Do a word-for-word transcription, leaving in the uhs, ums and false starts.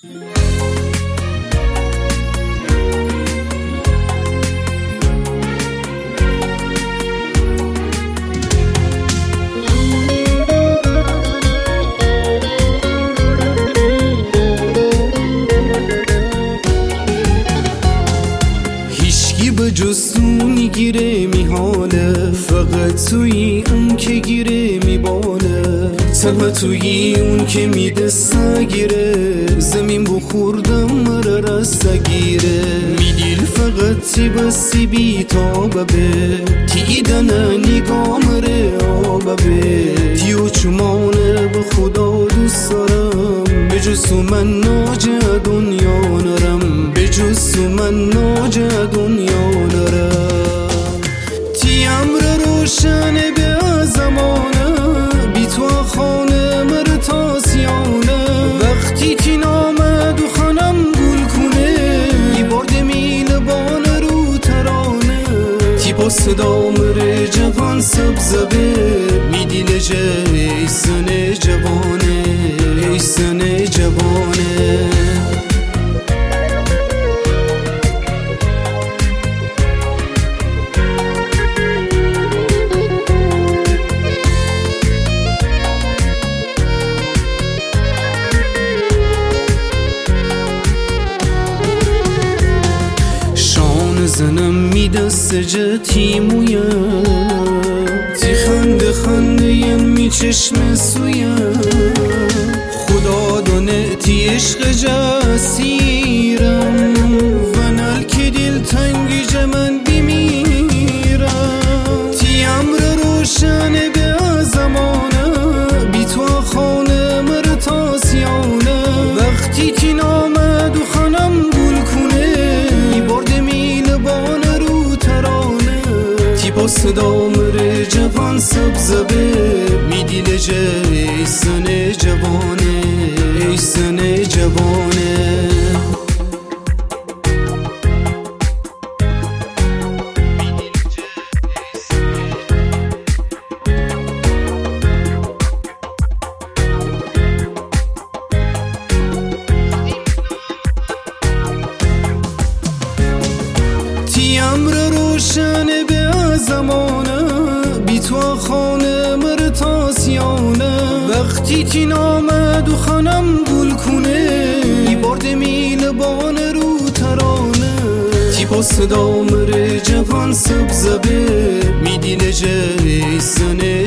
به جز تو میگیره میحاله، فقط توی اون که گیره میباله، تنها توی اون که میده سگیره، زمین بخوردم مره رستگیره، میدیل فقط تی بسی بی تابه، تی دنه نگامره آبه، تیو چمانه به خدا دوست دارم، به جز تو من ناجه دنیا نرم، به جز تو من ناجه دنیا نرم. تی امر روشنه به زمانه، بی تو خانه مر تاسیانه، وقتی تی نامد و خانم گل کنه، ای برد میل بان رو ترانه، تی با صدا مر جوان سبزبه، می دیل جه ای سن جوانه، ای سن جوانه. زنم میدست جه تیمویه، تی خنده خنده یم می چشم سویه، خدا دانه تی عشق جسیرم، ونال که دل تنگی جه من بیمیرم، تی امر روشنه به زمانه، بی تو خانه مر تاسیانه، وقتی تی نامد و خانم گل کنه، ای برد با صدا مر جوان سبزبه، می دیل جه ای سن جوانه، ای سن جوانه. تی امر روشنه به زمانه، بی تو خانه مر تاسیانه، وقتی تی نامد و خانم گل کنه، ای برد میل بان رو ترانه، تی با صدا مر جوان سبزبه، می دیل جه ای سن